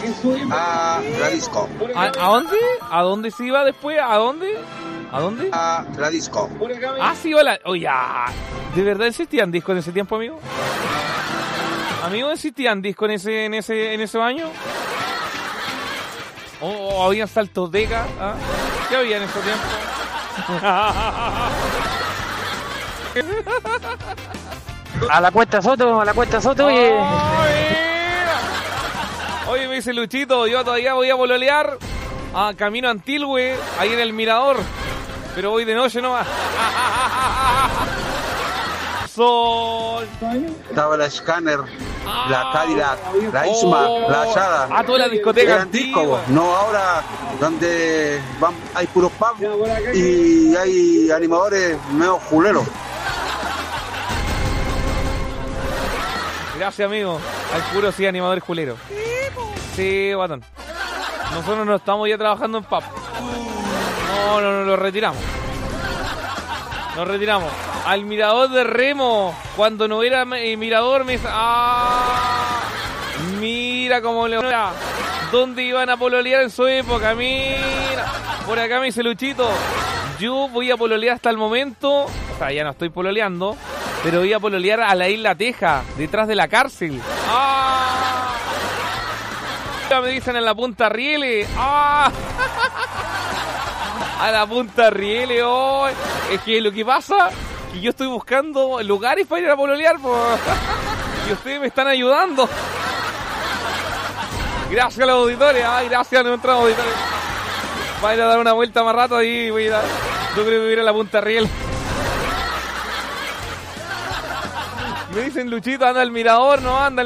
A la disco. ¿A dónde? ¿A dónde se iba después? ¿A dónde? ¿A dónde? A la disco. Ah, sí, hola. Oye, ¿de verdad existían discos en ese tiempo, amigo? ¿Amigo, existían discos en ese baño? ¿O habían saltos de gas? ¿Ah? ¿Qué había en ese tiempo? A la Cuesta Soto, Oye, me dice Luchito, yo todavía voy a pololear a camino a Antilhue, ahí en el Mirador, pero voy de noche nomás. Sol. Estaba la Scanner, la Cadillac, la Isma, la Shada. Toda la discoteca Eran discos, no ahora donde hay puros pubs y hay animadores medio juleros. Gracias, amigo. Al puro sí, animador julero. Sí, guatón. Nosotros no estamos ya trabajando en pub. No, lo retiramos. Nos retiramos. Al mirador de Remo. Cuando no era mirador, me dice... Mira cómo le... ¿Dónde iban a pololear en su época? Mira. Por acá me dice Luchito. Yo voy a pololear hasta el momento. O sea, ya no estoy pololeando. Pero voy a pololear a la Isla Teja, detrás de la cárcel. Ya me dicen en la Punta Rieles. A la Punta Rieles, oh. Es que lo que pasa es que yo estoy buscando lugares para ir a pololear, y ustedes me están ayudando. Gracias a los auditores, gracias a nuestros auditores. Va a ir a dar una vuelta más rato ahí. Yo creo que voy a ir a la Punta Rieles. Me dicen, Luchito, anda al mirador, no anda